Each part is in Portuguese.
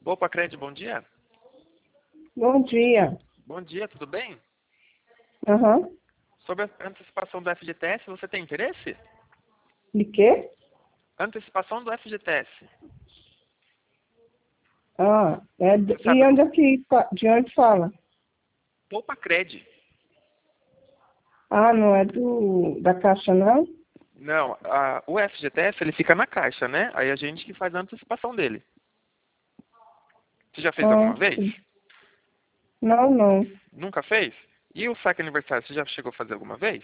Opa, Cred, bom dia. Bom dia. Bom dia, tudo bem? Aham. Sobre a antecipação do FGTS, você tem interesse? De quê? Antecipação do FGTS. Ah, Você e sabe, onde é de onde fala? Poupa Cred. Ah, não é da Caixa, não? Não, o FGTS ele fica na Caixa, né? Aí a gente que faz a antecipação dele. Você já fez Ah, alguma vez? sim. Não, não. Nunca fez? E o saque aniversário, você já chegou a fazer alguma vez?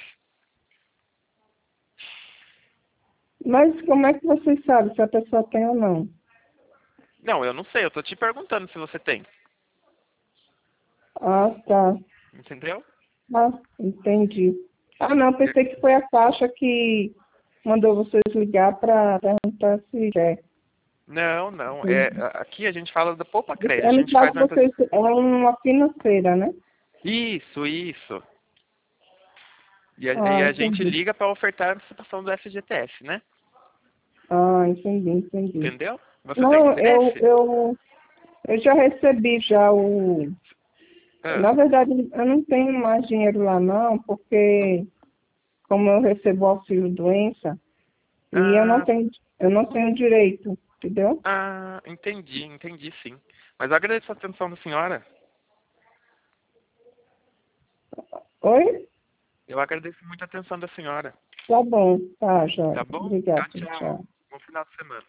Mas como é que vocês sabem se a pessoa tem ou não? Não, eu não sei, eu tô te perguntando se você tem. Ah, tá. Entendeu? Ah, entendi. Ah, não, pensei que foi a Caixa que mandou vocês ligar para perguntar se é. Não, não. Aqui a gente fala da Poupa Cred. A No gente faz caso, antes. vocês é uma financeira, né? Isso, isso. E aí Ah, a gente entendi. liga para ofertar a antecipação do FGTS, né? Ah, entendi. Entendeu? Você tem Não, interesse? eu já recebi já o. Ah, Na verdade, eu não tenho mais dinheiro lá não, não- porque como eu recebo auxílio doença, e ah, eu não tenho direito, entendeu? entendi sim. Mas eu agradeço a atenção da senhora. Oi? Eu agradeço muito a atenção da senhora. Tá bom, tá, Jóia. Tá bom? Obrigada, Tchau, tchau. tchau. Bom final de semana.